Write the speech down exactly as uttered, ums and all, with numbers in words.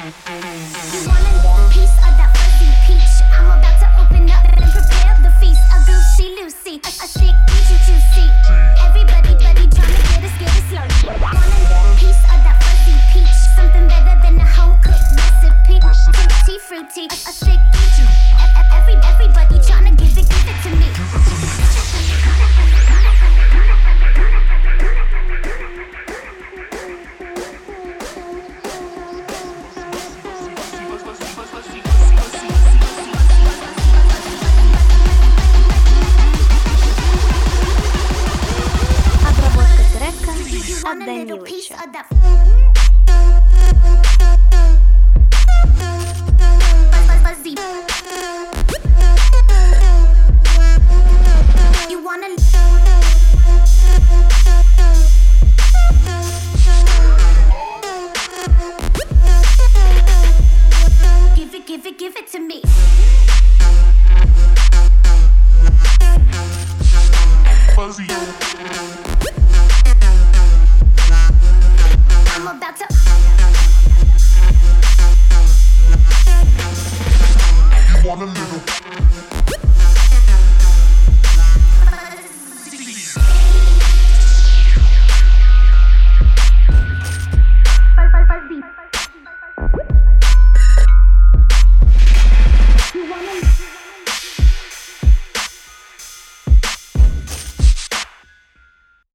You want a piece of that fuzzy peach? I'm about to open up and prepare the feast. A goosey Lucy, a, a stick juicy juicy. Everybody, buddy, tryna get us, get us slurry. Want a piece of that fuzzy peach? Something better than a home cooked recipe. Fruity, fruity, a, a stick juicy. Every, everybody tryna give it, give it to me. От Данилыча. You wanna give it, give it, give it to me. Fuzzy. I'm about to. You want a little.